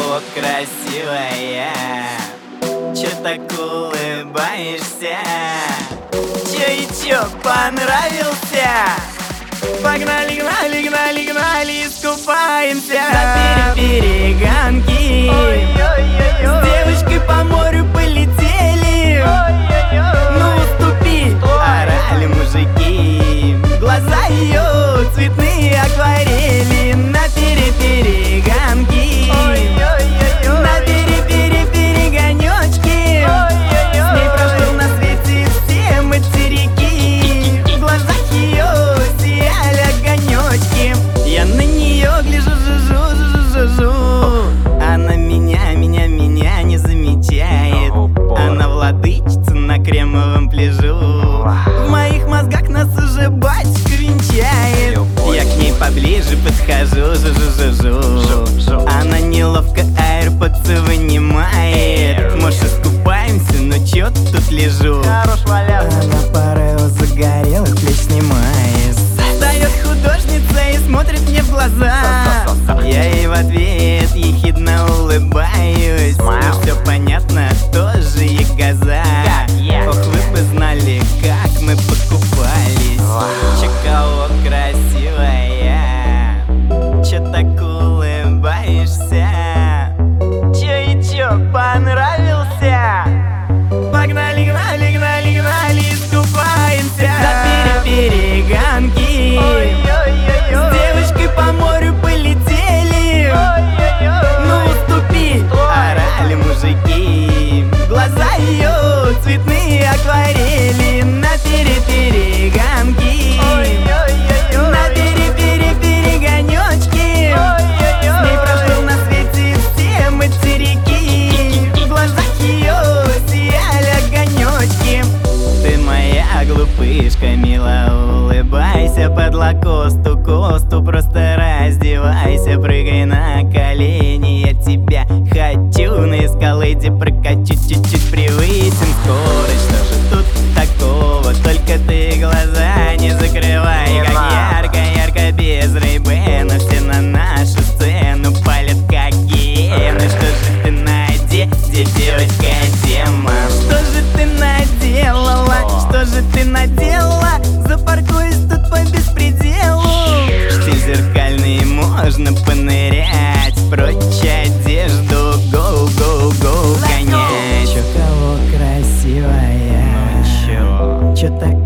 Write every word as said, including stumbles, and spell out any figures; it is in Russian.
кого красивая? Чё так улыбаешься? Чё и чё, понравился? Погнали, гнали, гнали, гнали, искупаемся на перегонки. С девочкой по морю полетели. Ну уступи, орали мужики. Глаза ее цветные акварели. На перегонки, на перегонёчки. С ней прошел на свете все материки. В глазах ее сияли огонёчки. Я на нее гляжу, жужу, жужу, жужу. Она меня, меня, меня не замечает. Она владычица на кремовом пляжу. В моих мозгах нас уже батюшка венчает. Я к ней поближе подхожу, жужу-жужу. Она неловко аирподсы вынимает. Может, искупаемся, но чё тут лежу? Она порыву загорелых плеч снимает. Встаёт художница и смотрит мне в глаза. Я ей в ответ ехидно улыбаюсь. Ну всё понятно, тоже ягоза. Ох, вы бы знали, как мы подкупались. Чё кого красивая? Чё так улыбаешься? Чё и чё, понравился? Погнали, гнали, гнали, гнали, искупаемся на перегонки. С девочкой по морю полетели. Ну уступи, орали мужики. Глаза ее цветные акварели. На перегонки, на перегонёчки. С ней прошел на свете все материки. В глазах ее сияли огонёчки. Ты моя глупышка, мило улыбайся. Под лакосту, косту просто раздевайся. Прыгай на колени, я тебя хочу. На эскалейде прокачу, чуть-чуть превысим скорость. Что же тут такого? Только ты глаза не закрывай. Как ярко, ярко без рейбена. Все на нашу сцену палят как гиены. Что же ты наде, где девочка тема? Что же ты наделала? Что же ты наделала? Запаркуюсь тут по беспределу. Штиль зеркальный, можно понырять. Прочь одежду, гоу, гоу, гоу, гонять. Чё кого красивая? Ну чё? Чё так